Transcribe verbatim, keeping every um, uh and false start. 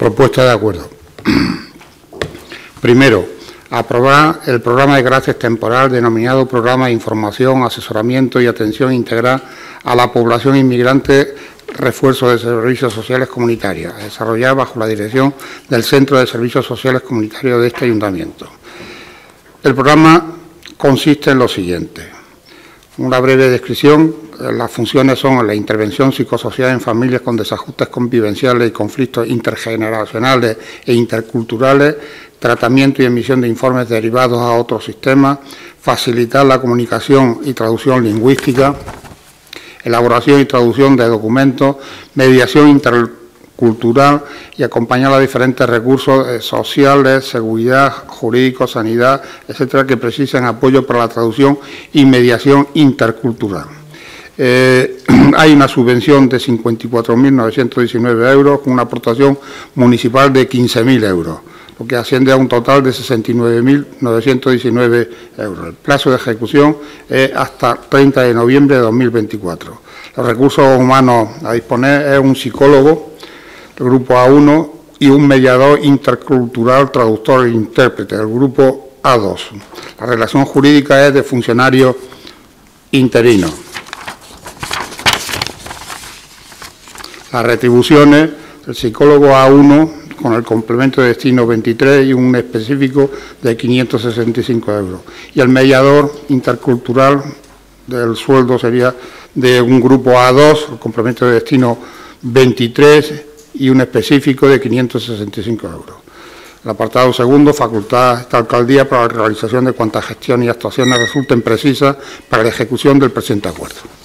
Propuesta de acuerdo. Primero, aprobar el programa de carácter temporal denominado Programa de Información, Asesoramiento y Atención Integral a la Población Inmigrante, Refuerzo de Servicios Sociales Comunitarios, desarrollado bajo la dirección del Centro de Servicios Sociales Comunitarios de este Ayuntamiento. El programa consiste en lo siguiente. Una breve descripción. Las funciones son la intervención psicosocial en familias con desajustes convivenciales y conflictos intergeneracionales e interculturales, tratamiento y emisión de informes derivados a otros sistemas, facilitar la comunicación y traducción lingüística, elaboración y traducción de documentos, mediación intercultural y acompañar a diferentes recursos sociales, seguridad, jurídicos, sanidad, etcétera, que precisen apoyo para la traducción y mediación intercultural. Eh, hay una subvención de cincuenta y cuatro mil novecientos diecinueve euros con una aportación municipal de quince mil euros, lo que asciende a un total de sesenta y nueve mil novecientos diecinueve euros. El plazo de ejecución es hasta treinta de noviembre de dos mil veinticuatro. Los recursos humanos a disponer es un psicólogo, el grupo A uno, y un mediador intercultural, traductor e intérprete, el grupo A dos. La relación jurídica es de funcionario interino. Las retribuciones, el psicólogo A uno con el complemento de destino veintitrés y un específico de quinientos sesenta y cinco euros. Y el mediador intercultural del sueldo sería de un grupo A dos, el complemento de destino veintitrés y un específico de quinientos sesenta y cinco euros. El apartado segundo, facultad a esta alcaldía para la realización de cuantas gestiones y actuaciones resulten precisas para la ejecución del presente acuerdo.